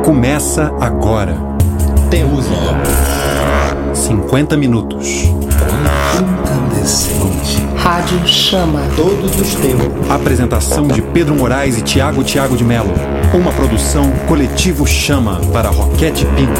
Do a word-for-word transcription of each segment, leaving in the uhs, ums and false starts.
Começa agora. Temos cinquenta minutos. Incandescente. Rádio Chama. Todos os tempos. Apresentação de Pedro Moraes e Tiago Tiago de Mello. Uma produção Coletivo Chama para Roquete Pinto.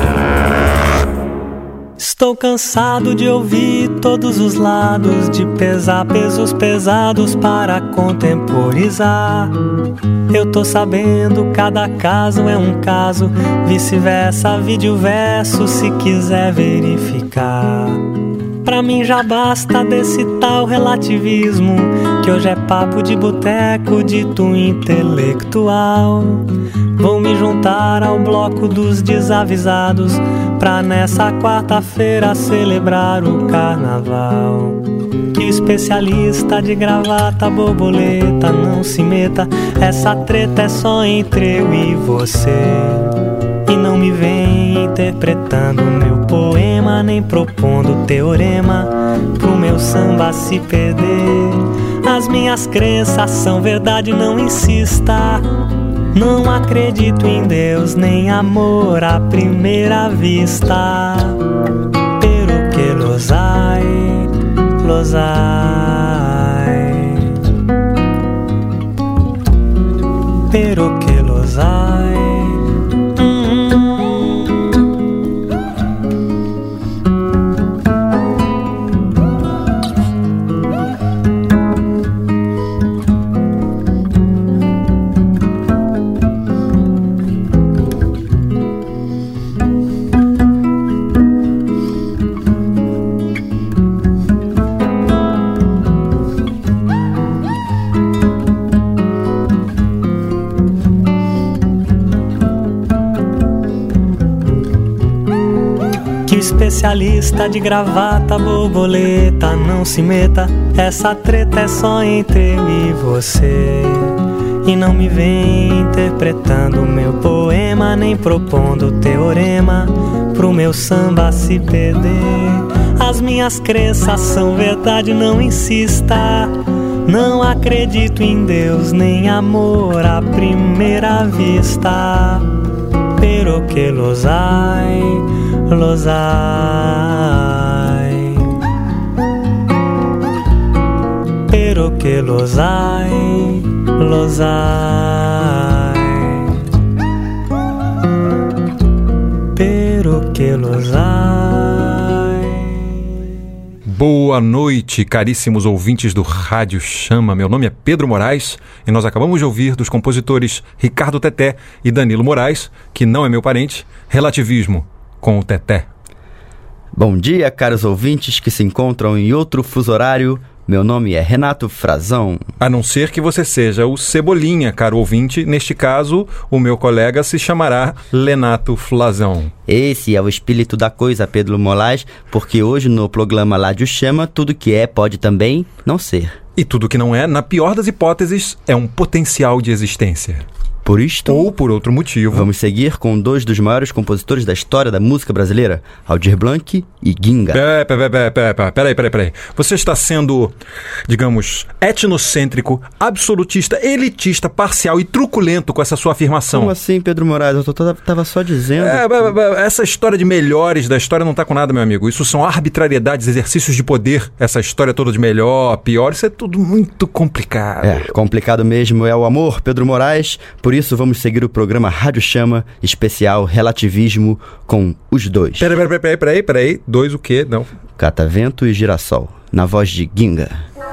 Estou cansado de ouvir todos os lados, de pesar pesos pesados para contemporizar. Eu tô sabendo, cada caso é um caso, vice-versa, vídeo verso, se quiser verificar. Pra mim já basta desse tal relativismo, que hoje é papo de boteco, dito intelectual. Vou me juntar ao bloco dos desavisados, pra nessa quarta-feira celebrar o carnaval. Que especialista de gravata borboleta, não se meta, essa treta é só entre eu e você. E não me vem interpretando meu poema, nem propondo teorema pro meu samba se perder. As minhas crenças são verdade, não insista. Não acredito em Deus, nem amor à primeira vista. Pero que los hay, los hay. Pero que los hay. Especialista de gravata borboleta, não se meta, essa treta é só entre eu e você. E não me vem interpretando meu poema, nem propondo teorema pro meu samba se perder. As minhas crenças são verdade, não insista. Não acredito em Deus, nem amor à primeira vista. Pero que los hay, los hay. Pero que los hay, los hay. Pero que los hay. Boa noite, caríssimos ouvintes do Rádio Chama. Meu nome é Pedro Moraes e nós acabamos de ouvir dos compositores Ricardo Teté e Danilo Moraes, que não é meu parente, Relativismo, com o Teté. Bom dia, caros ouvintes que se encontram em outro fuso horário. Meu nome é Renato Frazão. A não ser que você seja o Cebolinha, caro ouvinte. Neste caso, o meu colega se chamará Lenato Flazão. Esse é o espírito da coisa, Pedro Moraes, porque hoje no programa Rádio Chama, tudo que é pode também não ser. E tudo que não é, na pior das hipóteses, é um potencial de existência. Por isto, ou por outro motivo, vamos seguir com dois dos maiores compositores da história da música brasileira, Aldir Blanc e Ginga. Peraí, peraí, peraí, peraí, peraí, peraí. Você está sendo, digamos, etnocêntrico, absolutista, elitista, parcial e truculento com essa sua afirmação. Como assim, Pedro Moraes? Eu tô, tô, tava só dizendo... É, que... Essa história de melhores da história não tá com nada, meu amigo. Isso são arbitrariedades, exercícios de poder. Essa história toda de melhor, pior, isso é tudo muito complicado. É, complicado mesmo é o amor, Pedro Moraes. Por isso, vamos seguir o programa Rádio Chama, especial Relativismo, com os dois. Peraí, peraí, peraí, peraí, peraí. Dois o quê? Não. Catavento e Girassol, na voz de Ginga.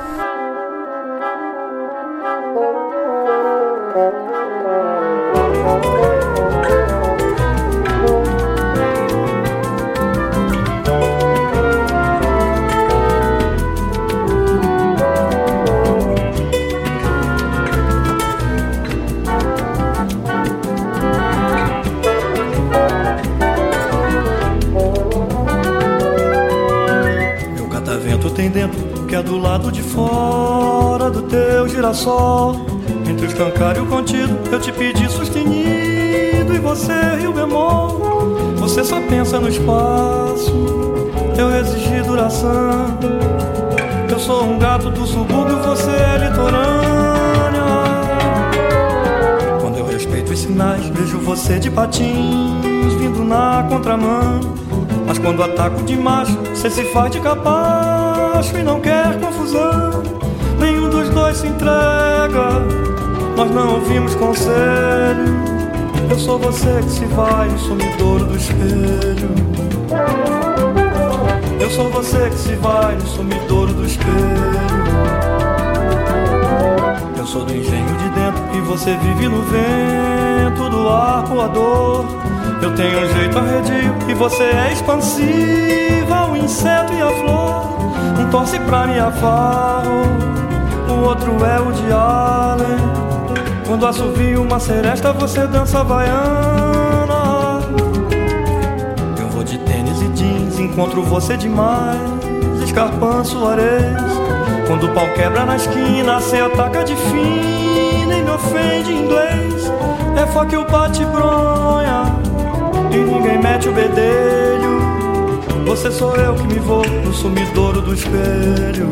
Girassol, entre o estancário e o contido, eu te pedi sustenido e você riu bemol. Você só pensa no espaço, eu exigi duração. Eu sou um gato do subúrbio, você é litorânea. Quando eu respeito os sinais, vejo você de patins vindo na contramão. Mas quando ataco de macho, cê se faz de capacho e não quer confusão. Nenhum dos dois se entrega, nós não ouvimos conselho. Eu sou você que se vai no sumidouro do espelho. Eu sou você que se vai no sumidouro do espelho. Eu sou do engenho de dentro e você vive no vento do ar voador. Eu tenho um jeito arredio e você é expansiva, o inseto e a flor. Um torce pra minha farro, o outro é o de Allen. Quando assovio uma seresta, você dança havaiana. Eu vou de tênis e jeans, encontro você demais, escarpão suarez. Quando o pau quebra na esquina, cê ataca de fina e me ofende em inglês. É foca o bate bronha e ninguém mete o bedelho. Você sou eu que me vou no sumidouro do espelho.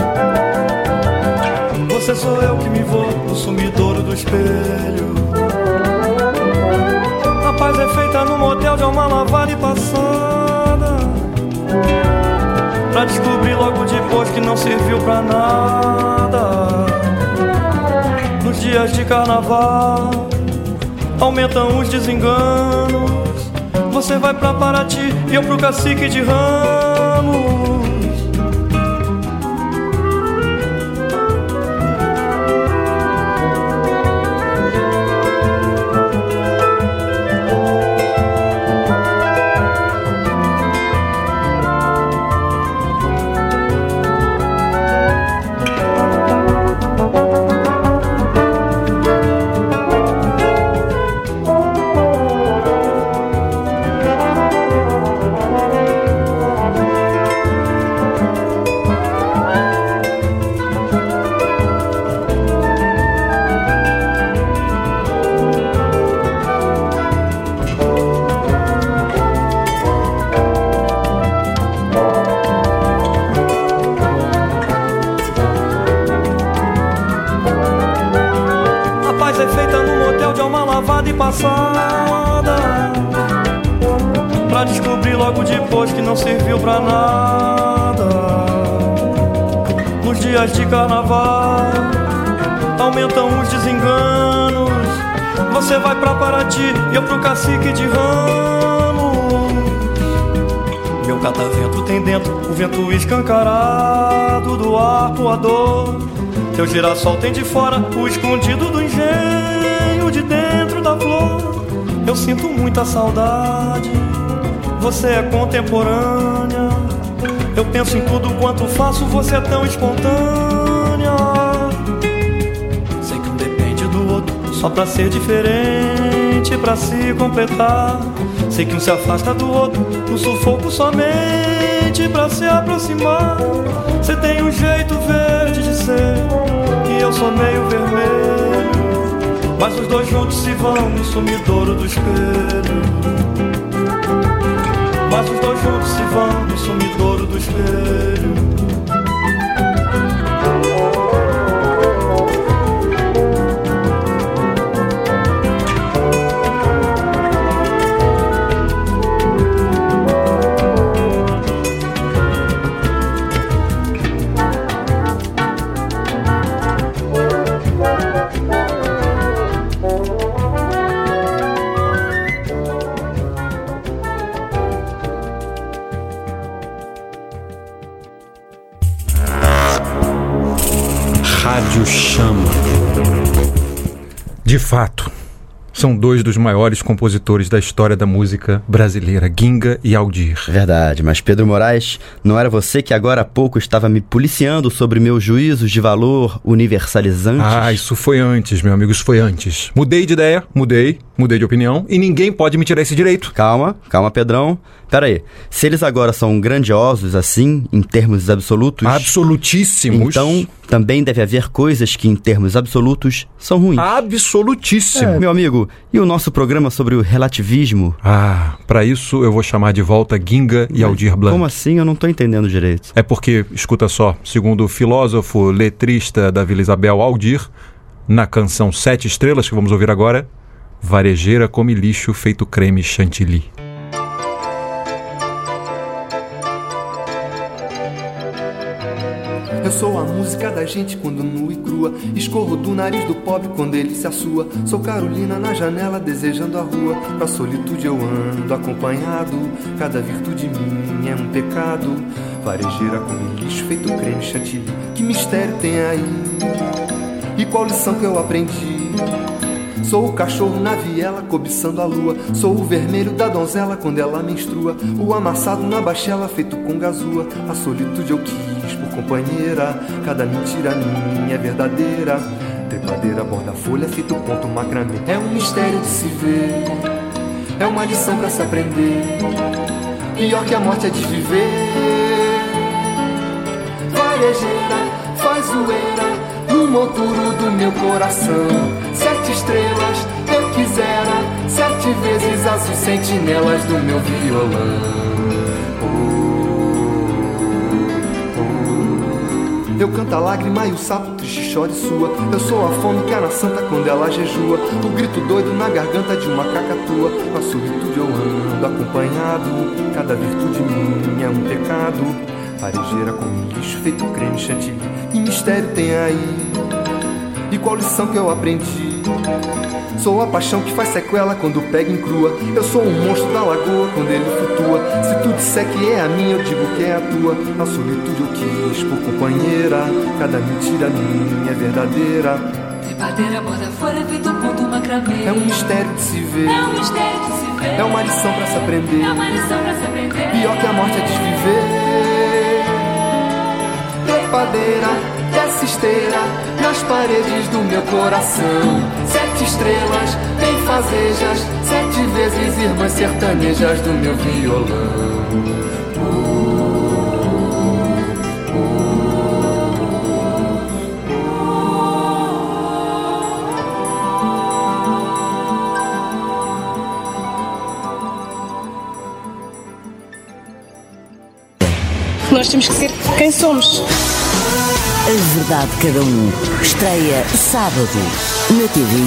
Você sou eu que me vou no sumidouro do espelho. A paz é feita no motel de alma lavada e passada, pra descobrir logo depois que não serviu pra nada. Nos dias de carnaval aumentam os desenganos. Você vai pra Paraty e eu pro Cacique de Ramos. Passada, pra descobrir logo depois que não serviu pra nada. Nos dias de carnaval aumentam os desenganos. Você vai pra Paraty e eu pro Cacique de Ramos. Meu catavento tem dentro o vento escancarado do ar voador. Teu girassol tem de fora o escondido do engenho de dentro da flor. Eu sinto muita saudade, você é contemporânea. Eu penso em tudo quanto faço, você é tão espontânea. Sei que um depende do outro só pra ser diferente, pra se completar. Sei que um se afasta do outro no sufoco somente pra se aproximar. Você tem um jeito verde de ser e eu sou meio vermelho, mas os dois juntos se vão no sumidouro do espelho. Mas os dois juntos se vão no sumidouro do espelho. Rádio Chama. De fato, são dois dos maiores compositores da história da música brasileira, Ginga e Aldir. Verdade, mas Pedro Moraes, não era você que agora há pouco estava me policiando sobre meus juízos de valor universalizantes? Ah, isso foi antes, meu amigo, isso foi antes. Mudei de ideia, mudei, mudei de opinião e ninguém pode me tirar esse direito. Calma, calma, Pedrão. Pera aí, se eles agora são grandiosos assim, em termos absolutos... Absolutíssimos. Então, também deve haver coisas que, em termos absolutos, são ruins. Absolutíssimo. É, meu amigo, e o nosso programa sobre o relativismo? Ah, pra isso eu vou chamar de volta Ginga e Aldir Blanc. Como assim? Eu não tô entendendo direito. É porque, escuta só, segundo o filósofo letrista da Vila Isabel, Aldir, na canção Sete Estrelas, que vamos ouvir agora, Varejeira come lixo feito creme chantilly. Eu sou a música da gente quando nua e crua. Escorro do nariz do pobre quando ele se assua. Sou Carolina na janela desejando a rua. Pra solitude eu ando acompanhado. Cada virtude minha é um pecado. Varejeira come lixo feito creme chantilly. Que mistério tem aí? E qual lição que eu aprendi? Sou o cachorro na viela cobiçando a lua. Sou o vermelho da donzela quando ela menstrua. O amassado na bachela feito com gazua. A solitude eu quis por companheira. Cada mentira minha é verdadeira. Trepadeira borda folha feito ponto macramê. É um mistério de se ver. É uma lição pra se aprender. Pior que a morte é desviver. Varejeira faz zoeira no monturo do meu coração. Sete estrelas eu quisera, sete vezes azul, sentinelas do meu violão. Oh, oh. Eu canto a lágrima e o sapo triste chore sua. Eu sou a fome que a na santa quando ela jejua. O grito doido na garganta de uma cacatua. Com a solitude eu ando acompanhado. Cada virtude minha é um pecado. Varejeira com lixo feito creme chantilly. Que mistério tem aí? E qual lição que eu aprendi? Sou a paixão que faz sequela quando pega em crua. Eu sou um monstro da lagoa quando ele flutua. Se tu disser que é a minha, eu digo que é a tua. A solitude eu quis por companheira. Cada mentira minha é verdadeira. Trepadeira, borda folha, feito ponto macramê. É um mistério de se ver. É um mistério de se ver. É uma lição pra se aprender. É uma lição pra se aprender. Pior que a morte é desviver. Trepadeira, desce esteira nas paredes do meu coração. Sete estrelas, bem fazejas, sete vezes irmãs sertanejas do meu violão. Nós temos que ser quem somos. A verdade de cada um. Estreia sábado na T V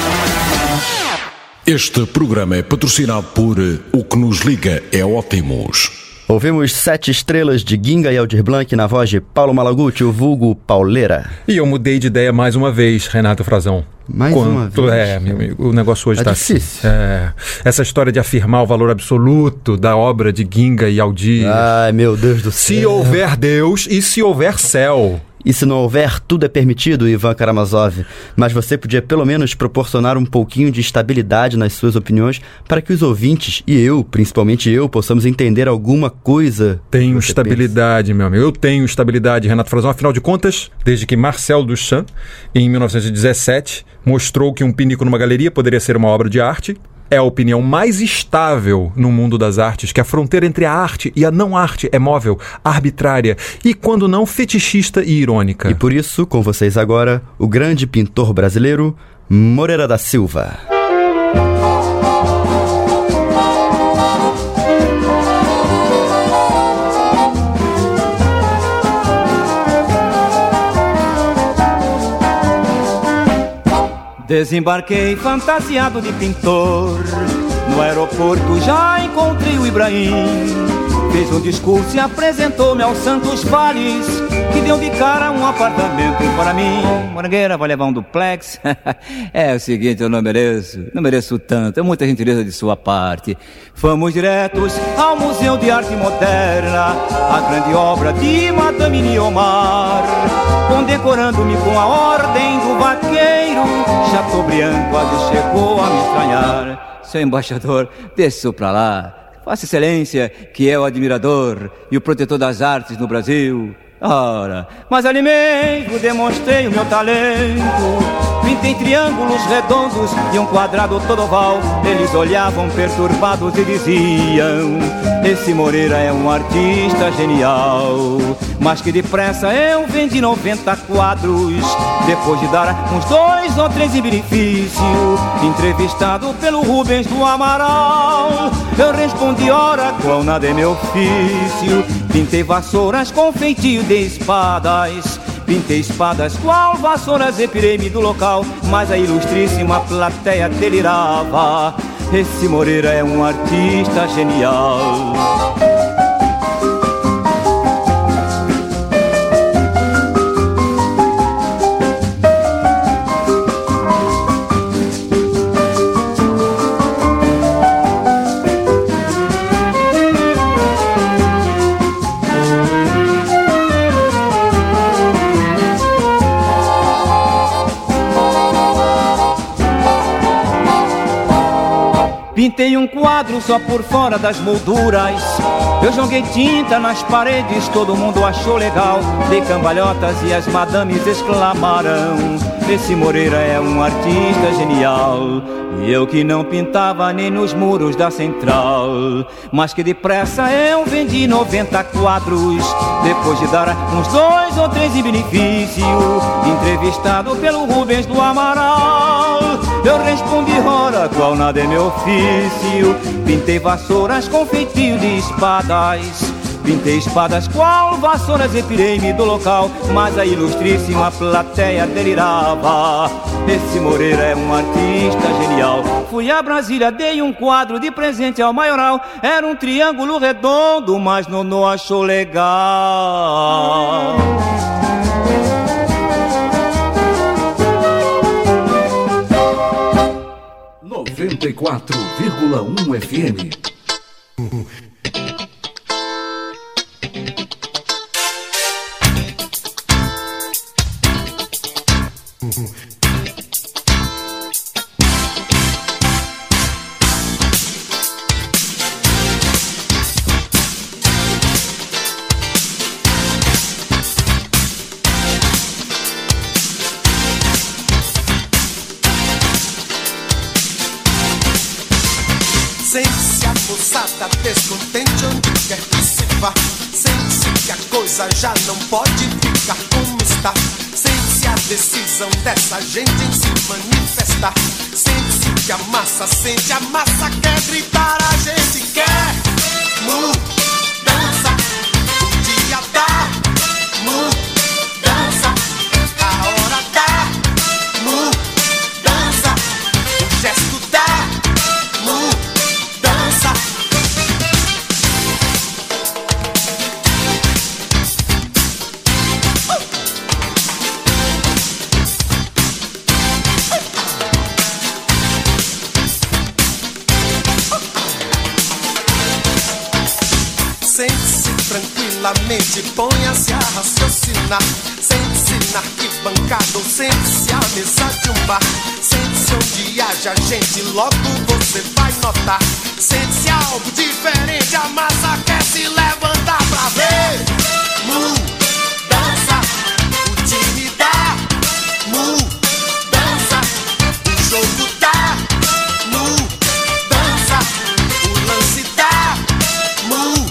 I. Este programa é patrocinado por O Que Nos Liga é Ótimos. Ouvimos Sete Estrelas de Ginga e Aldir Blanc na voz de Paulo Malaguti, o vulgo Pauleira. E eu mudei de ideia mais uma vez, Renato Frazão. Mais Quanto, uma vez? É, meu amigo, o negócio hoje é tá difícil. assim. É, essa história de afirmar o valor absoluto da obra de Ginga e Aldir. Ai, meu Deus do céu. Se houver Deus e se houver céu. E se não houver, tudo é permitido, Ivan Karamazov. Mas você podia pelo menos proporcionar um pouquinho de estabilidade nas suas opiniões para que os ouvintes, e eu, principalmente eu, possamos entender alguma coisa. Tenho estabilidade, pensa. Meu amigo. Eu tenho estabilidade, Renato Frazão. Afinal de contas, desde que Marcel Duchamp, em mil novecentos e dezessete, mostrou que um pinico numa galeria poderia ser uma obra de arte, é a opinião mais estável no mundo das artes, que a fronteira entre a arte e a não arte é móvel, arbitrária e, quando não, fetichista e irônica. E por isso, com vocês agora, o grande pintor brasileiro, Moreira da Silva. Desembarquei fantasiado de pintor. No aeroporto já encontrei o Ibrahim. Fez um discurso e apresentou-me aos Santos Vales, que deu de cara um apartamento para mim. Morangueira, vai levar um duplex? É o seguinte, eu não mereço, não mereço tanto, é muita gentileza de sua parte. Fomos diretos ao Museu de Arte Moderna, a grande obra de Madame Niomar, condecorando-me com a Ordem do Vaqueiro. Chateaubriand quase chegou a me estranhar. Seu embaixador, deixe isso pra lá. Vossa Excelência, que é o admirador e o protetor das artes no Brasil. Ora, mas ali mesmo demonstrei o meu talento. Pintei triângulos redondos e um quadrado todo oval. Eles olhavam perturbados e diziam: esse Moreira é um artista genial. Mas que depressa eu vendi noventa quadros, depois de dar uns dois ou três em benefício. Entrevistado pelo Rubens do Amaral, eu respondi: ora, qual nada é meu ofício. Pintei vassouras com feitio de espadas, Pintei espadas qual vassouras, retirei-me do local, mas a ilustríssima plateia delirava. Esse Moreira é um artista genial. Pintei um quadro só por fora das molduras. Eu joguei tinta nas paredes, todo mundo achou legal. Dei cambalhotas e as madames exclamaram: esse Moreira é um artista genial. E eu que não pintava nem nos muros da central, mas que depressa eu vendi noventa quadros, depois de dar uns dois ou três em benefício. Entrevistado pelo Rubens do Amaral, eu respondi: ora, qual nada é meu ofício. Pintei vassouras com feitio de espadas, pintei espadas qual vassouras, retirei-me do local, mas a ilustríssima plateia delirava. Esse Moreira é um artista genial. Fui a Brasília, dei um quadro de presente ao maioral. Era um triângulo redondo, mas Nonô achou legal. noventa e quatro vírgula um F M. Sente-se a moçada descontente onde quer que se vá. Sente-se que a coisa já não pode ficar como está. Sente-se a decisão dessa gente em se manifestar. Sente-se que a massa sente, a massa quer gritar. A gente quer mudança. O dia dá mudança. A hora dá mudança. O gesto dá mudança. Sente-se tranquilamente, ponha-se a raciocinar. Sente-se na arquibancada ou sente-se à mesa de um bar. Sente-se onde haja gente, logo você vai notar. Sente-se algo diferente, a massa quer se levantar pra ver mudança. O time dá mudança. O jogo dá mudança. O lance dá mudança.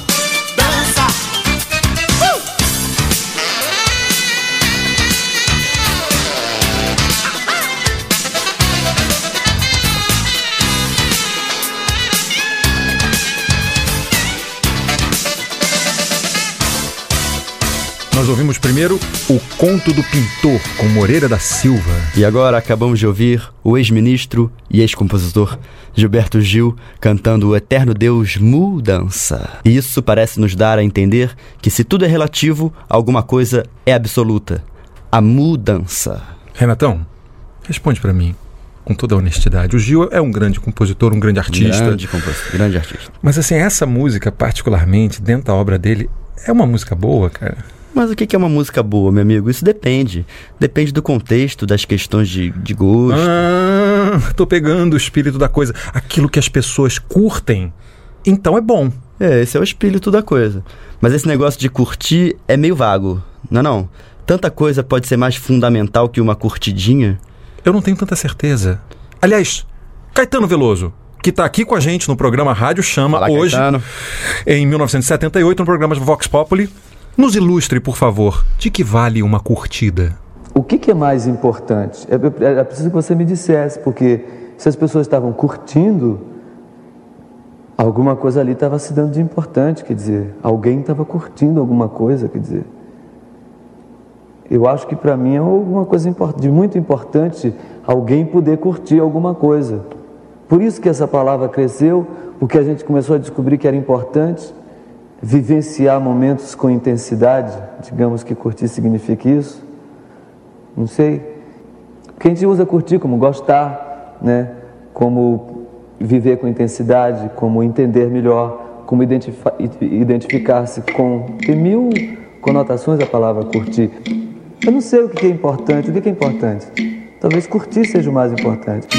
Nós ouvimos primeiro O Conto do Pintor, com Moreira da Silva. E agora acabamos de ouvir o ex-ministro e ex-compositor Gilberto Gil cantando O Eterno Deus Mudança. E isso parece nos dar a entender que se tudo é relativo, alguma coisa é absoluta. A mudança. Renatão, responde pra mim, com toda a honestidade. O Gil é um grande compositor, um grande artista. Grande compositor, grande artista. Mas assim, essa música particularmente, dentro da obra dele, é uma música boa, cara? Mas o que é uma música boa, meu amigo? Isso depende. Depende do contexto, das questões de, de gosto. Ah, tô pegando o espírito da coisa. Aquilo que as pessoas curtem, então é bom. É, esse é o espírito da coisa. Mas esse negócio de curtir é meio vago, não é não? Tanta coisa pode ser mais fundamental que uma curtidinha. Eu não tenho tanta certeza. Aliás, Caetano Veloso, que está aqui com a gente no programa Rádio Chama. Fala, hoje, Caetano. Em mil novecentos e setenta e oito, no programa Vox Populi. Nos ilustre, por favor, de que vale uma curtida? O que, que é mais importante? É, é, é preciso que você me dissesse, porque se as pessoas estavam curtindo, alguma coisa ali estava se dando de importante, quer dizer, alguém estava curtindo alguma coisa, quer dizer. eu acho que para mim é uma coisa de muito importante alguém poder curtir alguma coisa. Por isso que essa palavra cresceu, porque a gente começou a descobrir que era importante vivenciar momentos com intensidade, digamos que curtir significa isso, não sei. Porque a gente usa curtir como gostar, né? Como viver com intensidade, como entender melhor, como identifi- identificar-se com... Tem mil conotações a palavra curtir. Eu não sei o que é importante. O que é importante? Talvez curtir seja o mais importante.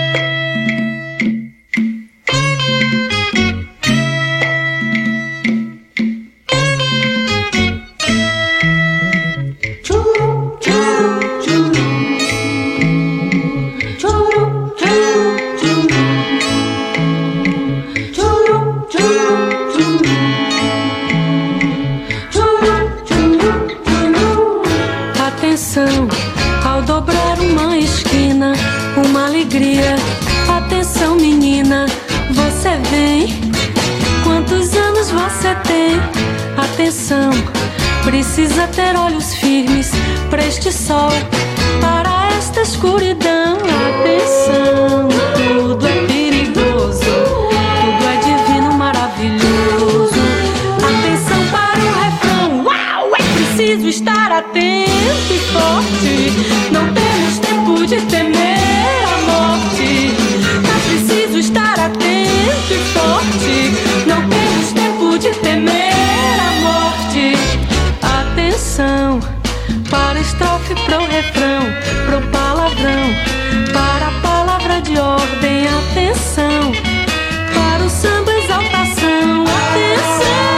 Ao dobrar uma esquina, uma alegria. Atenção, menina, você vem. Quantos anos você tem? Atenção, precisa ter olhos firmes para este sol, para esta escuridão. Atenção, tudo é perigoso, tudo é divino, maravilhoso. Atenção para o refrão. Uau, é preciso estar atento e forte. Não temos tempo de temer a morte. É preciso estar atento e forte. Não temos tempo de temer a morte. Atenção para a estrofe, pro refrão, pro palavrão, para a palavra de ordem. Atenção para o samba, exaltação. Atenção.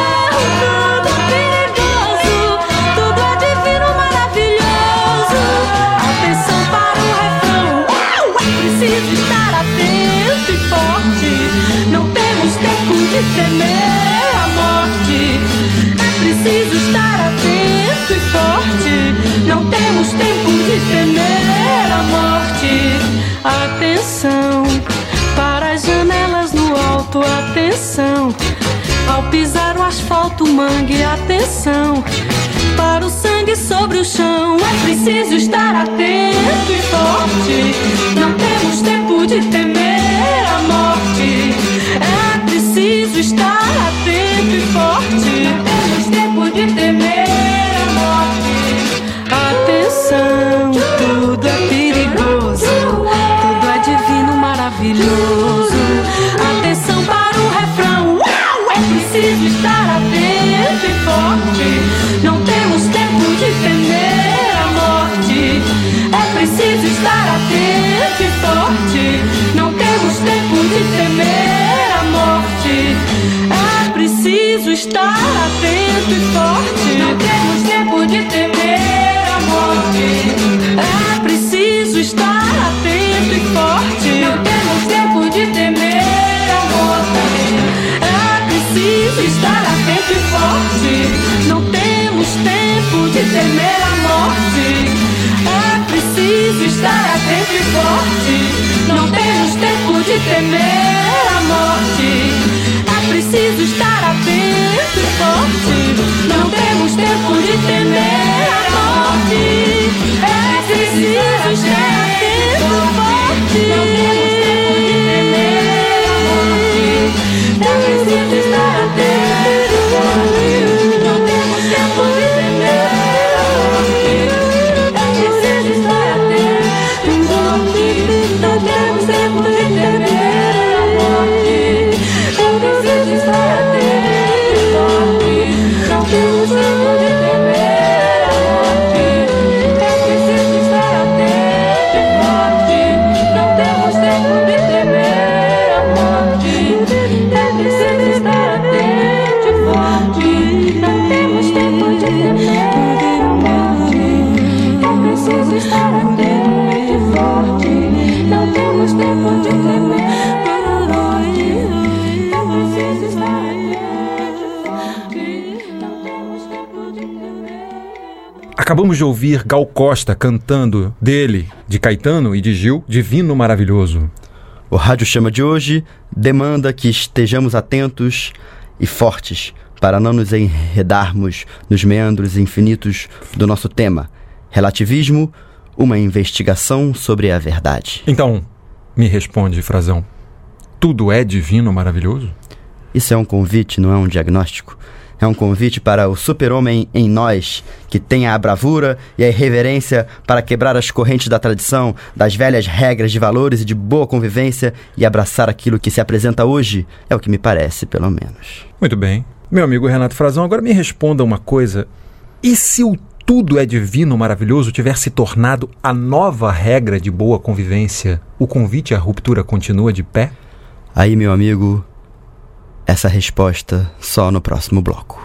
De temer a morte, é preciso estar atento e forte. Não temos tempo de temer a morte. Atenção para as janelas no alto. Atenção ao pisar o asfalto, mangue. Atenção para o sangue sobre o chão. É preciso estar atento e forte. Não temos tempo de temer a morte. É preciso estar atento e forte. Não temos tempo de temer a morte. Atenção, tudo é perigoso, tudo é divino, maravilhoso. Atenção para o refrão. Uau! É preciso estar atento e forte. Não temos tempo de temer a morte. É preciso estar atento e forte. Não temos tempo de temer a morte. É preciso estar atento e forte. Não temos tempo de temer a morte. É preciso estar atento e forte. Não temos tempo de temer a morte. É preciso estar atento e forte. Não temos tempo de temer a morte. É preciso estar atento e forte. Não temos tempo de temer a morte. É preciso estar atento e forte. Não temos tempo de temer a morte. É preciso estar atento e forte. Não temos tempo de temer a morte. É preciso estar atento e forte. Não temos tempo de temer a morte. É preciso estar atento e forte. Não temos tempo de temer a morte. É preciso estar atento e forte. Não temos tempo de temer a morte. É preciso estar atento e forte. Não temos tempo de temer a morte. É preciso estar atento e forte. Não temos tempo de temer a morte. É preciso estar atento e forte. Não temos tempo de temer a morte. É preciso estar atento e forte. Não temos tempo de temer. Acabamos de ouvir Gal Costa cantando dele, de Caetano e de Gil, Divino Maravilhoso. O Rádio Chama de hoje demanda que estejamos atentos e fortes para não nos enredarmos nos meandros infinitos do nosso tema. Relativismo, uma investigação sobre a verdade. Então, me responde, Frazão. Tudo é divino maravilhoso? Isso é um convite, não é um diagnóstico. É um convite para o super-homem em nós, que tenha a bravura e a irreverência para quebrar as correntes da tradição, das velhas regras de valores e de boa convivência e abraçar aquilo que se apresenta hoje, é o que me parece, pelo menos. Muito bem. Meu amigo Renato Frazão, agora me responda uma coisa. E se o tudo é divino maravilhoso tiver se tornado a nova regra de boa convivência, o convite à ruptura continua de pé? Aí, meu amigo, essa resposta só no próximo bloco.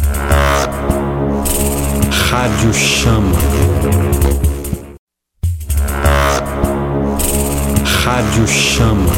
Rádio Chama. Rádio Chama.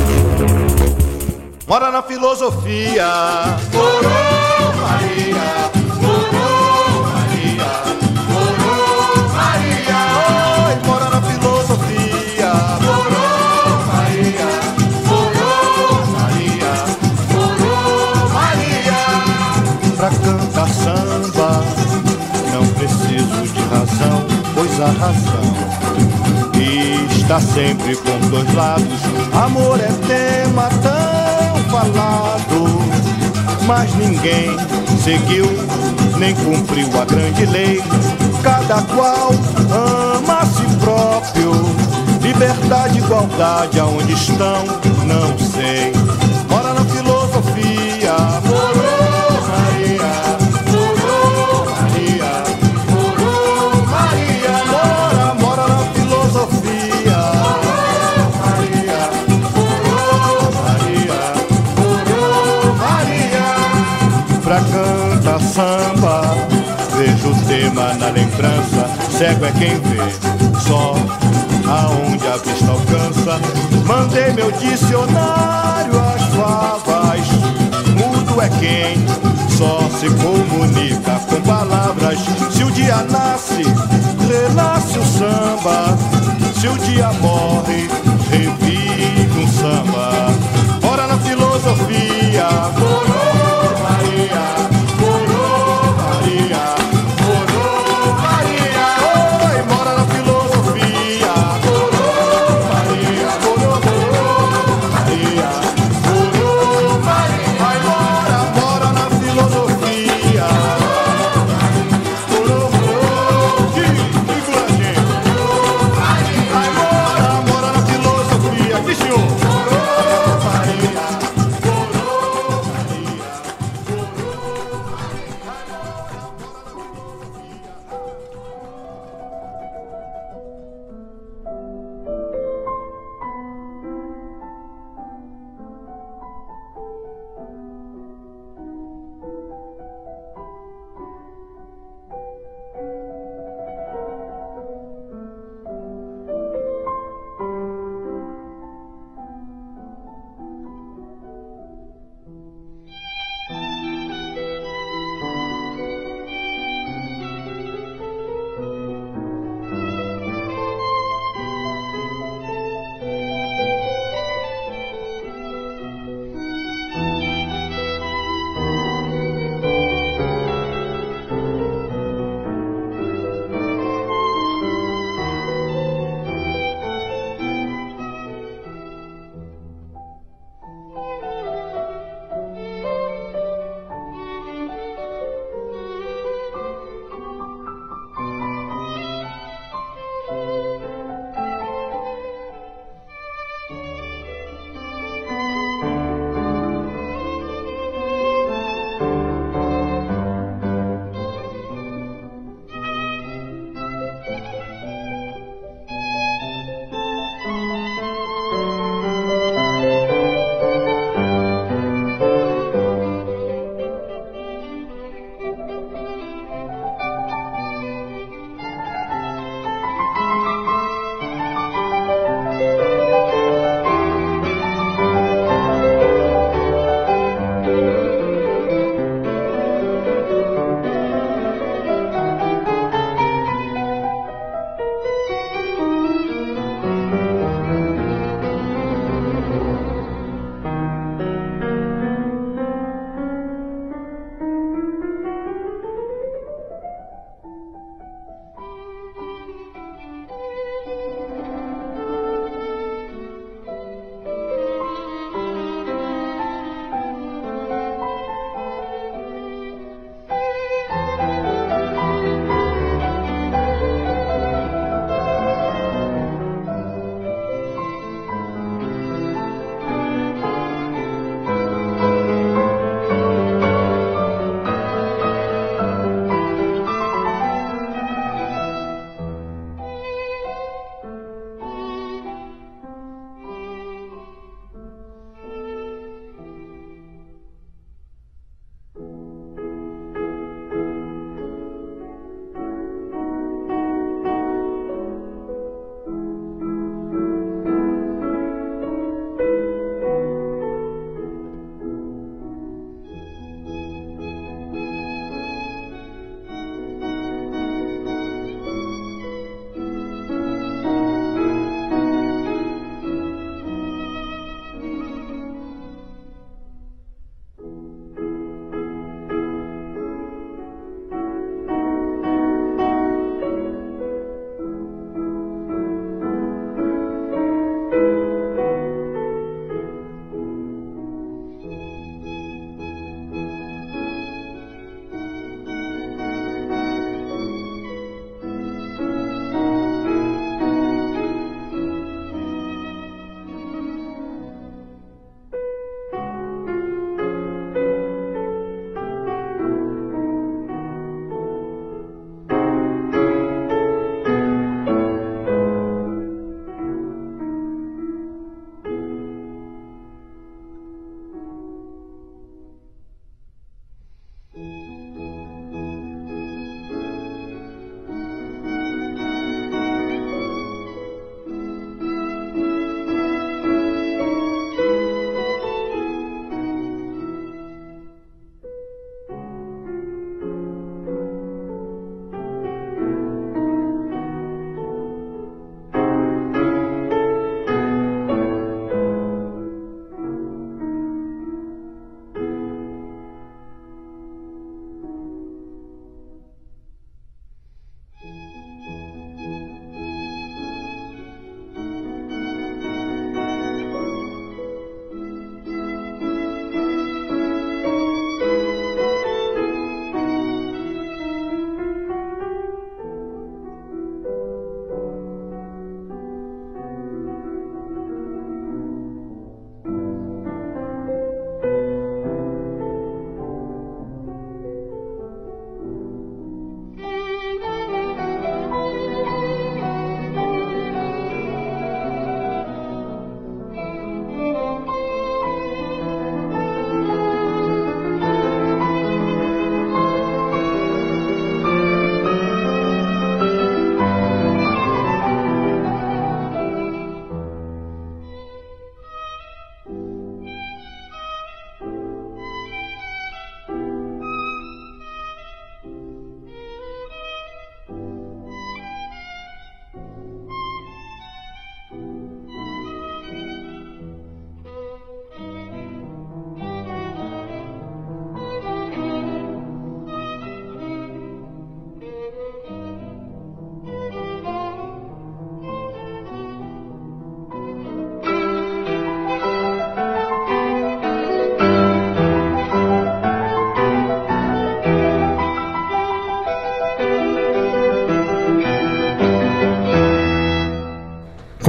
Mora na filosofia. Morou Maria, morou Maria, morou Maria. Oi, mora na filosofia. Morou Maria, morou Maria, morou Maria. Pra cantar samba não preciso de razão, pois a razão está sempre com dois lados. Amor é tema tão falado, mas ninguém seguiu, nem cumpriu a grande lei. Cada qual ama a si próprio. Liberdade, igualdade, aonde estão, não sei. Mora na filosofia. Morou Maria, morou Maria, morou Maria. Mora, mora na filosofia. Morou Maria, morou Maria, morou Maria. Pra cantar samba, vejo o tema na lembrança. Cego é quem vê, só aonde a vista alcança. Mandei meu dicionário às favas. Mudo é quem só se comunica com palavras. Se o dia nasce, renasce o samba. Se o dia morre, revive um samba. Ora na filosofia. Morou Maria, morou Maria, morou Maria. Oi, mora na filosofia. Morou Maria, morou, morou Maria, morou Maria. Ai, mora, mora na filosofia. Morou, morou, que triculatinho. Ai, mora, mora na filosofia.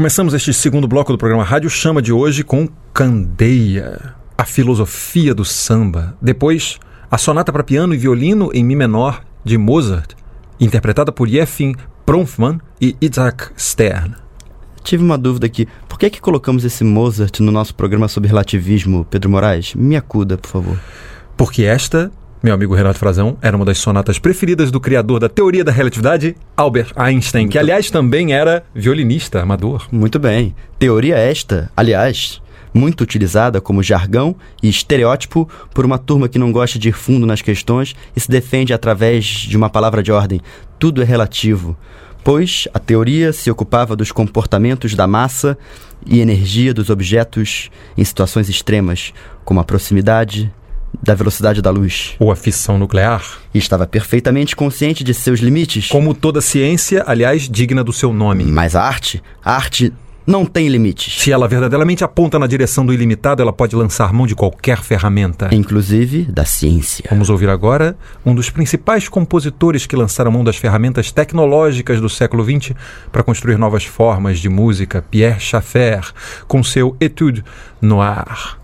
Começamos este segundo bloco do programa Rádio Chama de hoje com Candeia, a filosofia do samba. Depois, a sonata para piano e violino em mi menor de Mozart, interpretada por Yefim Bronfman e Isaac Stern. Tive uma dúvida aqui. Por que é que colocamos esse Mozart no nosso programa sobre relativismo, Pedro Moraes? Me acuda, por favor. Porque esta, meu amigo Renato Frazão, era uma das sonatas preferidas do criador da teoria da relatividade, Albert Einstein, Muito que, aliás, também era violinista amador. Muito bem. Teoria esta, aliás, muito utilizada como jargão e estereótipo por uma turma que não gosta de ir fundo nas questões e se defende através de uma palavra de ordem. Tudo é relativo. Pois a teoria se ocupava dos comportamentos da massa e energia dos objetos em situações extremas, como a proximidade da velocidade da luz. Ou a fissão nuclear. E estava perfeitamente consciente de seus limites. Como toda ciência, aliás, digna do seu nome. Mas a arte, a arte não tem limites. Se ela verdadeiramente aponta na direção do ilimitado, ela pode lançar mão de qualquer ferramenta. Inclusive da ciência. Vamos ouvir agora um dos principais compositores que lançaram mão das ferramentas tecnológicas do século vinte para construir novas formas de música, Pierre Schaeffer, com seu Étude Noire.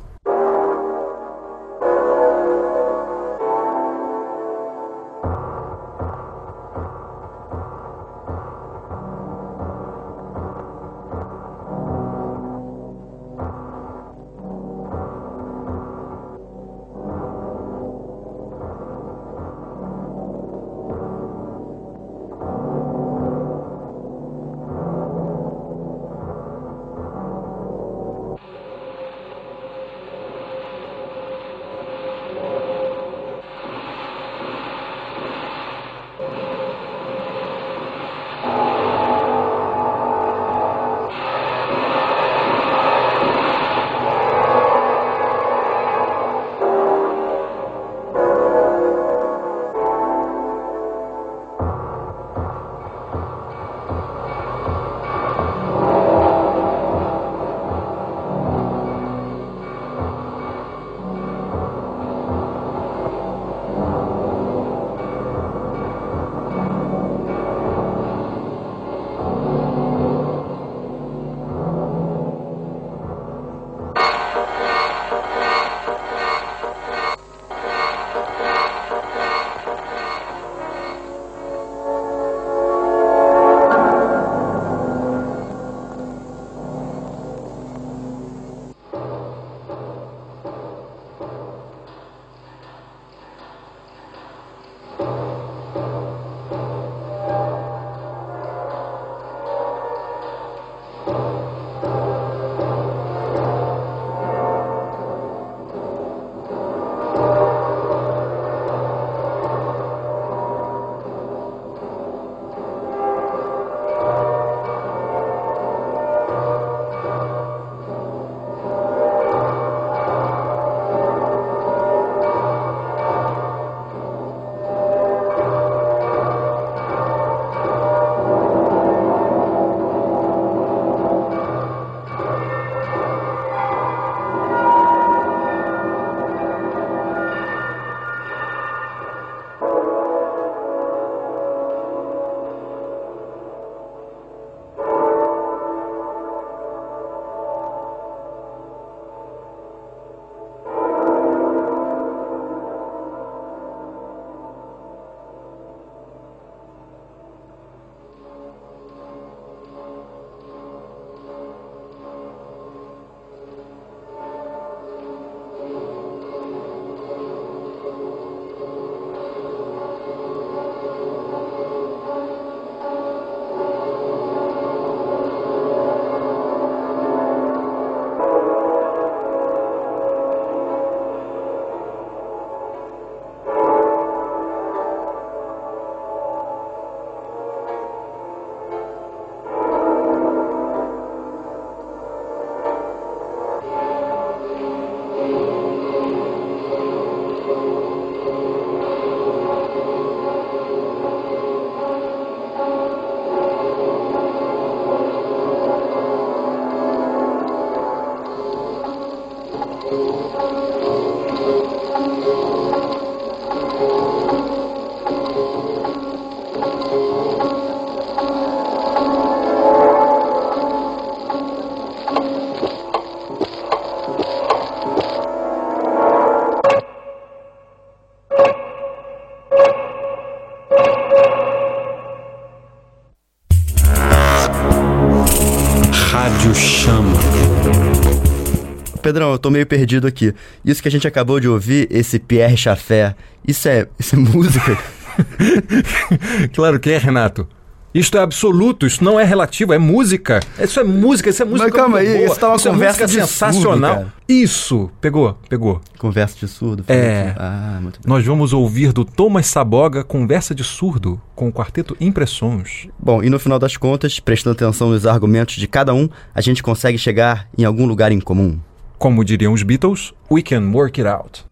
Pedrão, eu tô meio perdido aqui. Isso que a gente acabou de ouvir, esse Pierre Chafé, isso é, isso é música? Claro que é, Renato. Isto é absoluto, isso não é relativo, é música. Isso é música, isso é música. Mas calma aí, boa. isso tá uma isso conversa é música de sensacional. surdo, cara. Isso, pegou, pegou. Conversa de surdo? É. Ah, muito bem. Nós vamos ouvir do Thomas Saboga Conversa de Surdo, com o quarteto Impressões. Bom, e no final das contas, prestando atenção nos argumentos de cada um, a gente consegue chegar em algum lugar em comum. Como diriam os Beatles, we can work it out.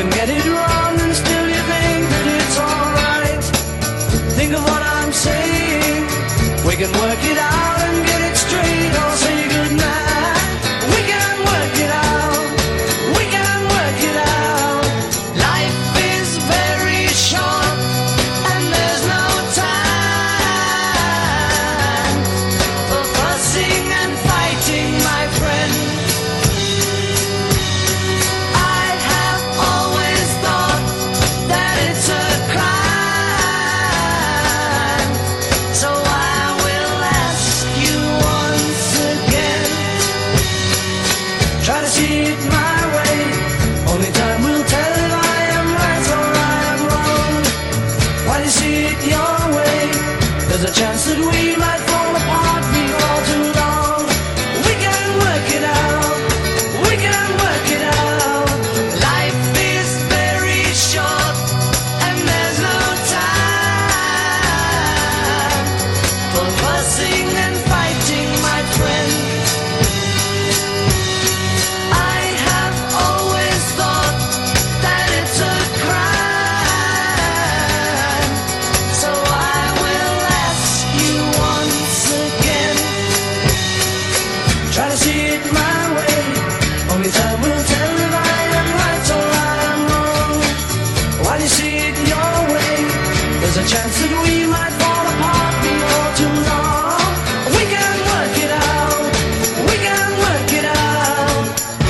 can get it wrong and still you think that it's alright. Think of what I'm saying. We can work it out and get it straight or say goodnight. We can work it out. We can work it out. Life is very short and there's no time for fussing and fighting, my friend. I have always thought that it's a crime, so I will ask you once again. Try to see it my way. Only time will tell if I am right or I am wrong. Why do you see it your way? There's a chance that we might fall apart before too long. We can work it out. We can work it out. Life is very short and there's no time for fussing and fighting, my friend. I have always thought that it's a crime, so I will ask you once again. Try to see it my way. Only time will tell if I am right or I am wrong. Why do you see it your way? There's a chance that we might fall apart before too long. We can work it out. We can work it out.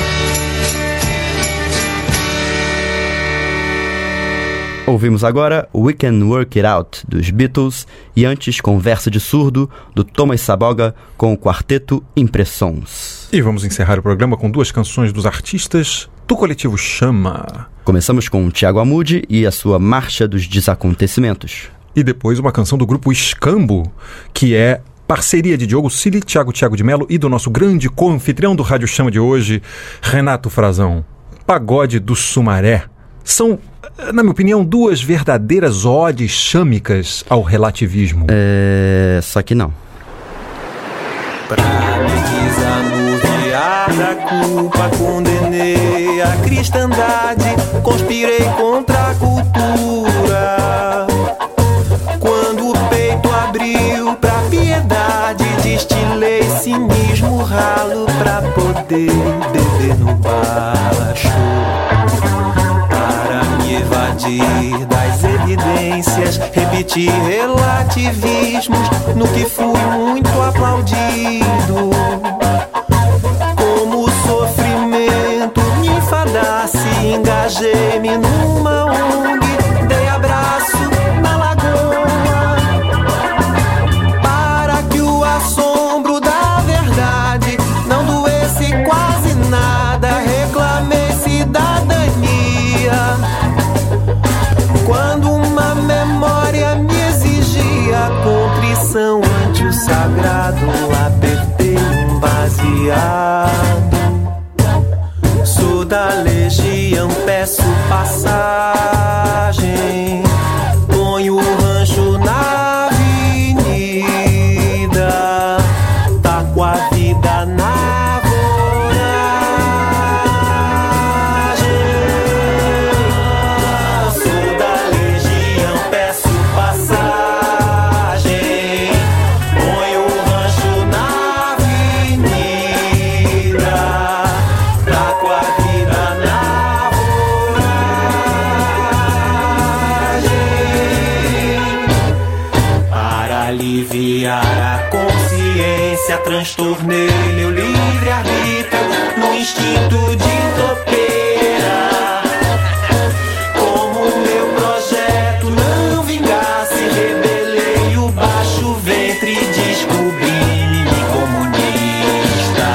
Ouvimos agora We Can Work It Out, dos Beatles, e antes Conversa de Surdo, do Thomas Saboga, com o quarteto Impressões. E vamos encerrar o programa com duas canções dos artistas do coletivo Chama. Começamos com Thiago Amude e a sua Marcha dos Desacontecimentos. E depois uma canção do grupo Escambo, que é parceria de Diogo Cili, Thiago Thiago de Mello e do nosso grande co-anfitrião do Rádio Chama de hoje, Renato Frazão. Pagode do Sumaré. São, na minha opinião, duas verdadeiras odes châmicas ao relativismo. É... só que não. Pra me desanuviar da culpa, condenei a cristandade, conspirei contra a cultura. Quando o peito abriu pra piedade, destilei cinismo ralo pra poder beber no baixo. Para me evadir das evidências, repetir relativismos no que fui muito aplaudido. Como o sofrimento me enfadasse, engajei-me numa O N G, dei abraço na lagoa, para que o assombro da verdade não doesse quase nada. Reclamei cidadania quando uma memória me exigia contrição ante o sagrado. Apertei um baseado. Sou da legião, peço passagem. Ponho o rancho na avenida, taco a vida na voragem. Sou da legião, peço passagem. Ponho o rancho na avenida, taco a vida na voragem. Para aliviar a consciência, transtornei meu livre-arbítrio no instinto de topeira. Como meu projeto não vingasse, rebelei o baixo ventre e descobri-me comunista.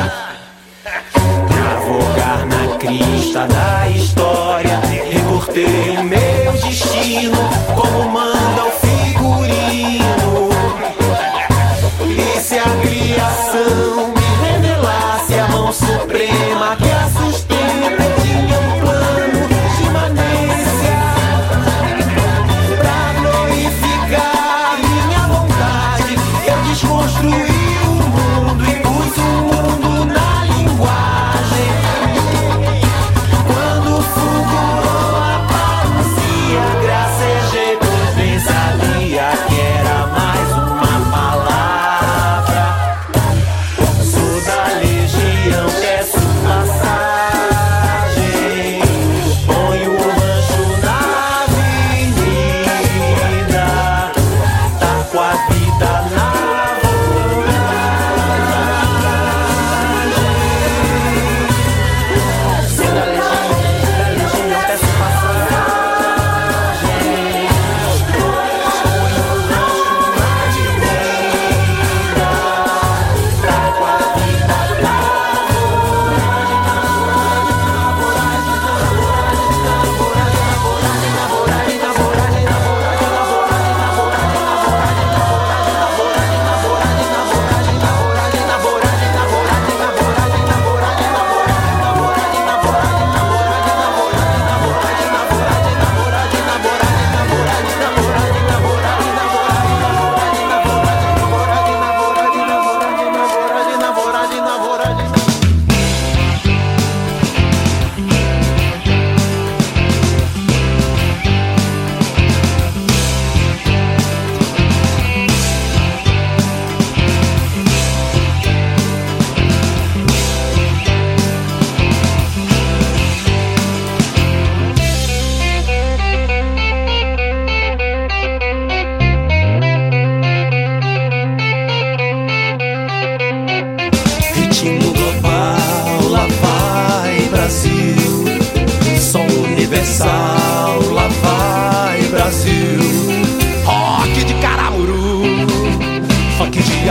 Navegar na crista da história, recortei o meu destino como manda o figurino. E se a criação me revelasse a mão suprema que a sustenta,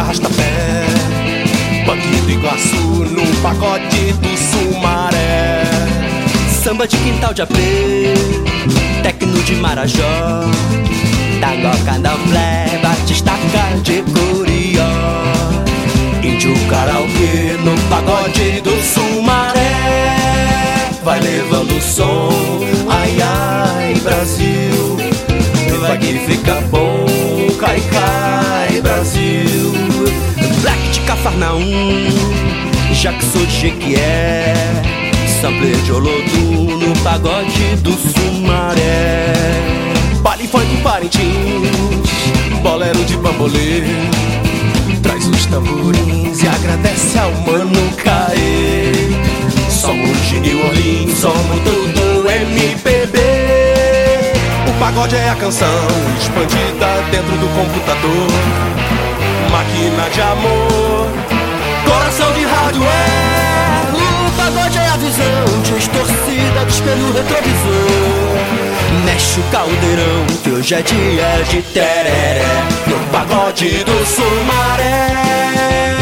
arrasta-pé, Banco do Iguaçu no pagode do Sumaré. Samba de quintal de A P, tecno de Marajó, Tagó, candomblé, batista, de curió. Índio karaokê no pagode do Sumaré. Vai levando o som, ai ai Brasil, vai que fica bom, cai cai Brasil. Black de Cafarnaum, já que sou de Jequié, sample de Olodum no pagode do Sumaré. Baile funk Parintins, bolero de bambolê, traz os tamborins e agradece ao Mano Caê. Somos de New Orleans, somos tudo M P B. O pagode é a canção expandida dentro do computador, máquina de amor, coração de rádio é. O pagode é a visão distorcida do espelho retrovisor. Mexe o caldeirão que hoje é dia de tereré no pagode do Sumaré.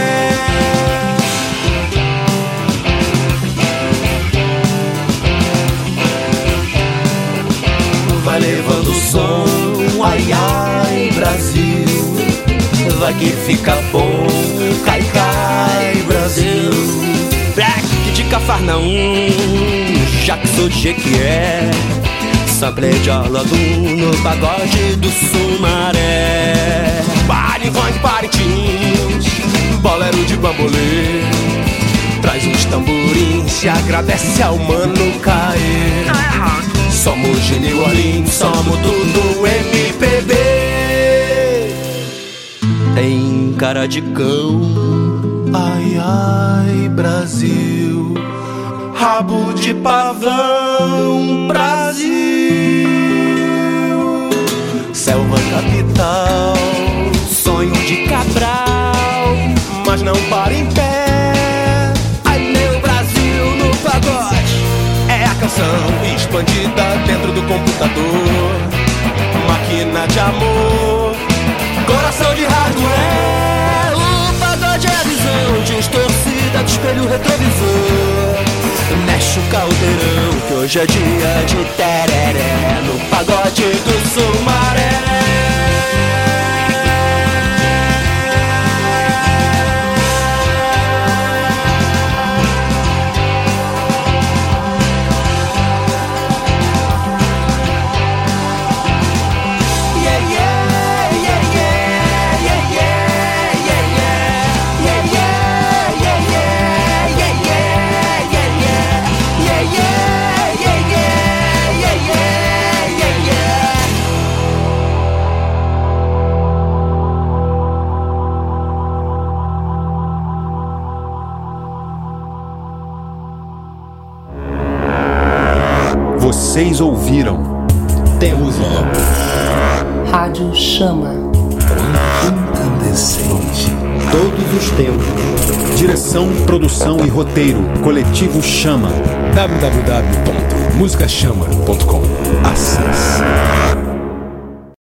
Vai levando o som, ai ai Brasil, vai que fica bom, cai cai Brasil. Black de Cafarnaum, já que sou de Jequié, sample de Olodum no pagode do Sumaré. Baile funk Parintins, bolero de bambolê, traz uns tamborins, se agradece ao Mano Caê. Somos de New Orleans, somos tudo M P B. Tem cara de cão, ai ai Brasil, rabo de pavão Brasil. Selva capital, sonho de Cabral, mas não para em pé. Ai meu Brasil no pagode, é a canção expandida dentro do computador, máquina de amor, coração de hardware. O pagode é a visão distorcida do espelho retrovisor. Mexe o caldeirão que hoje é dia de tereré no pagode do Sumaré. Vocês ouviram? Temos Rádio Chama. Incandescente. Todos os tempos. Direção, produção e roteiro. Coletivo Chama. w w w ponto música chama ponto com. Acesse.